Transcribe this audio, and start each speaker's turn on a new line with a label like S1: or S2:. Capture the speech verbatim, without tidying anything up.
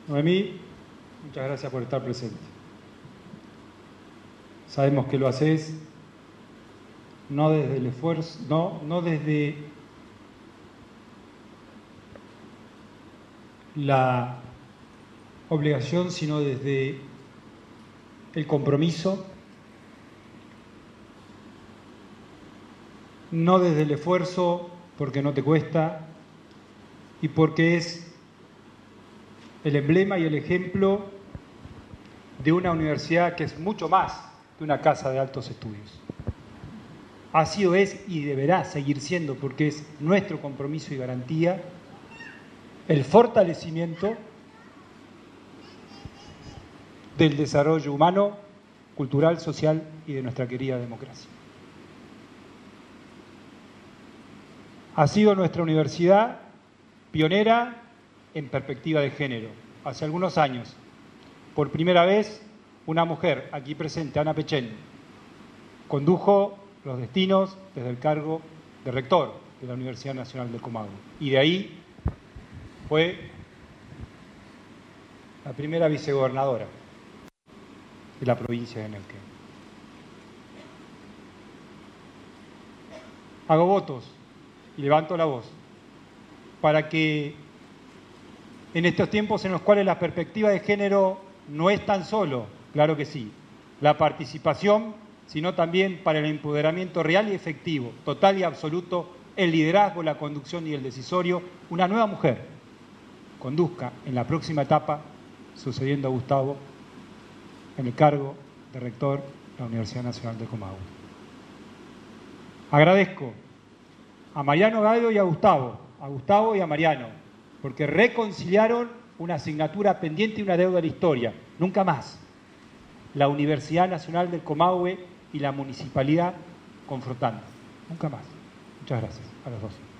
S1: Noemí, muchas gracias por estar presente. Sabemos que lo haces no desde el esfuerzo, no, no desde la obligación, sino desde el compromiso, no desde el esfuerzo porque no te cuesta y porque es el emblema y el ejemplo de una universidad que es mucho más que una casa de altos estudios. Ha sido, es y deberá seguir siendo, porque es nuestro compromiso y garantía, el fortalecimiento del desarrollo humano, cultural, social y de nuestra querida democracia. Ha sido nuestra universidad pionera en perspectiva de género. Hace algunos años, por primera vez, una mujer aquí presente, Ana Pechén, condujo los destinos desde el cargo de rector de la Universidad Nacional del Comahue. Y de ahí fue la primera vicegobernadora de la provincia de Neuquén. Hago votos y levanto la voz para que en estos tiempos en los cuales la perspectiva de género no es tan solo, claro que sí, la participación, sino también para el empoderamiento real y efectivo, total y absoluto, el liderazgo, la conducción y el decisorio, una nueva mujer conduzca en la próxima etapa, sucediendo a Gustavo, en el cargo de rector de la Universidad Nacional del Comahue. Agradezco a Mariano Gaido y a Gustavo, a Gustavo y a Mariano, porque reconciliaron una asignatura pendiente y una deuda de la historia. Nunca más la Universidad Nacional del Comahue y la municipalidad confrontando. Nunca más. Muchas gracias a los dos.